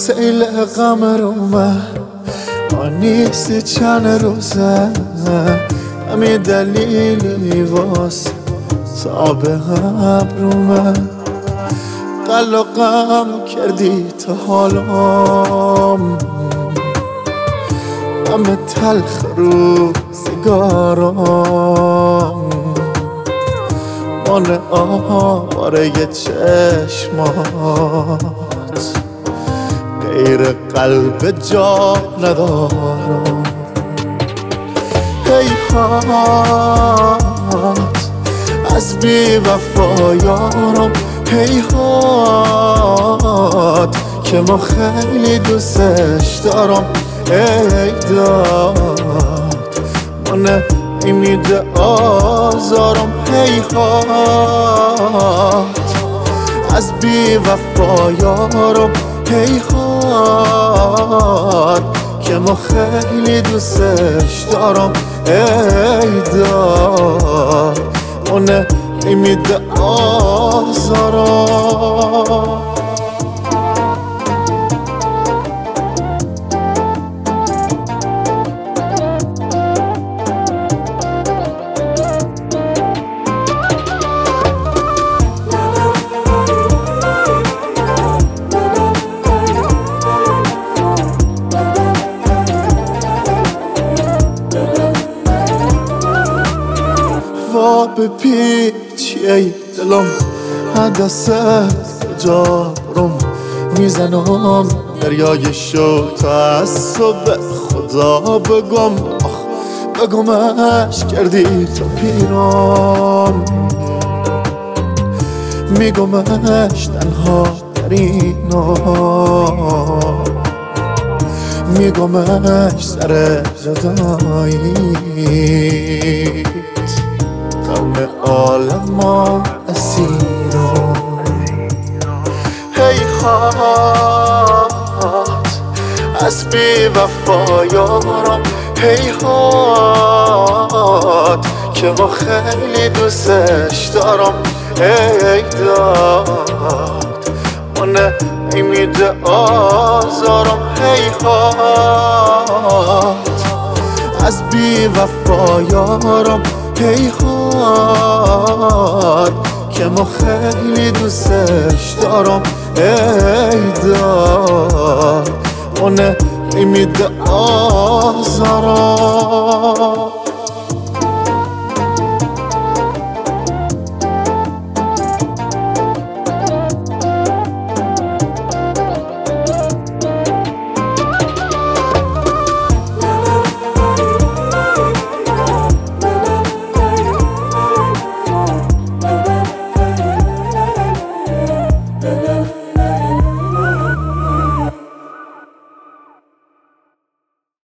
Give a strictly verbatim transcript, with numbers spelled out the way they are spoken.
سیل غم رو من نیستی چند روزه همی دلیلی واس تا به هم رو من قل و غم کردی تا حالام غم تلخ روزگارام من آواره چشمات غیر قلب جا ندارم هیهات از بی وفایارم هیهات که ما خیلی دوستش دارم ای داد من میده آزارم هیهات از بی وفایارم هیهات که ما خیلی دوستش دارم ای داد من میده آزارم وا به پیچی دلم دستت جارم میزنم دریای شو تا از صبح خدا بگم آخ بگمش کردی تا پیرام میگمش تنها در اینا میگمش سر جدایی غم عالم اسیرم هیهات از بی وفایارم هیهات که ما خیلی دوستش دارم ای داد من میده آزارم هیهات از بی وفایارم هیهات که ما خیلی دوستش دارم ای داد من میده آزارم